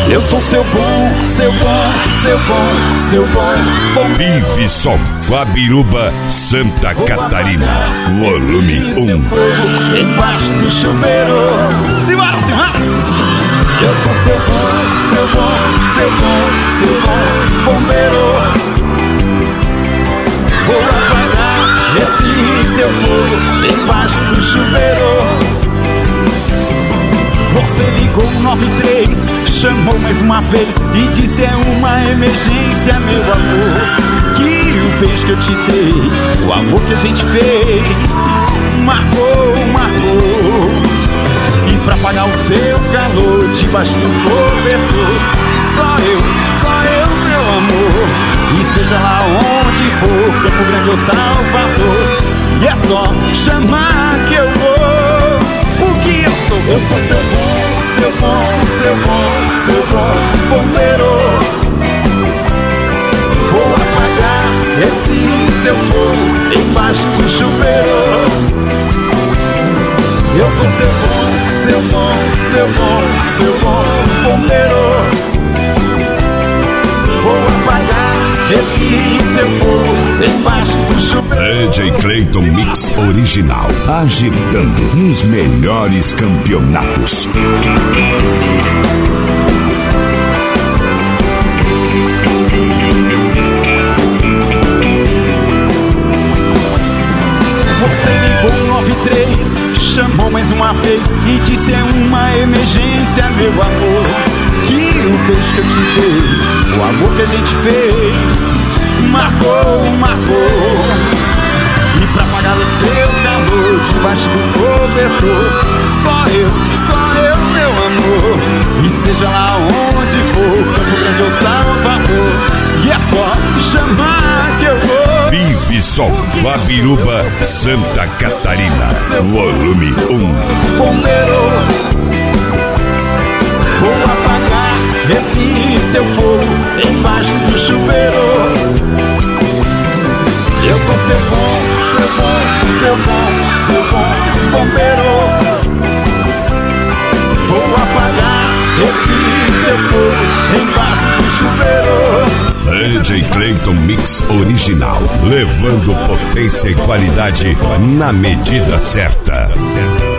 Eu sou seu bom, seu bom, seu bom, seu bom, bom. Bifisol, Guabiruba, Santa Catarina. Volume 1. Embaixo do chuveiro. Simbora, simbora. Eu sou seu bom, seu bom, seu bom, seu bom bombeiro. Vou apagar esse seu fogo embaixo do chuveiro. Você ligou 93, chamou mais uma vez e disse é uma emergência, meu amor. Que o beijo que eu te dei, o amor que a gente fez, marcou, marcou. E pra apagar o seu calor debaixo do cobertor, só eu, meu amor. E seja lá onde for, Campo Grande ou Salvador, e é só chamar que eu vou. Porque eu sou seu bom, seu bom, seu bom, seu bom bombeiro. Vou apagar esse seu fogo embaixo do chuveiro. Eu sou seu bom, seu bom, seu bom, seu bom bombeiro. Vou apagar esse seu fogo embaixo do chuveiro. DJ Clayton Mix Original, agitando nos melhores campeonatos. Você ligou 93, chamou mais uma vez e disse é uma emergência, meu amor. Que o beijo que eu te dei, o amor que a gente fez, marcou, marcou. E pra apagar o seu calor debaixo do cobertor, só eu, meu amor. E seja lá onde for, Campo Grande ou Salvador, e é só chamar que eu vou. Bifisol, Guabiruba, Santa Catarina. Volume 1. Bombeiro, vou apagar esse seu fogo embaixo do chuveiro. Eu sou seu bom, seu bom, seu bom, seu bom bombeiro. Vou apagar esse seu fogo embaixo do chuveiro. DJ Clayton Mix Original, levando potência e qualidade na medida certa.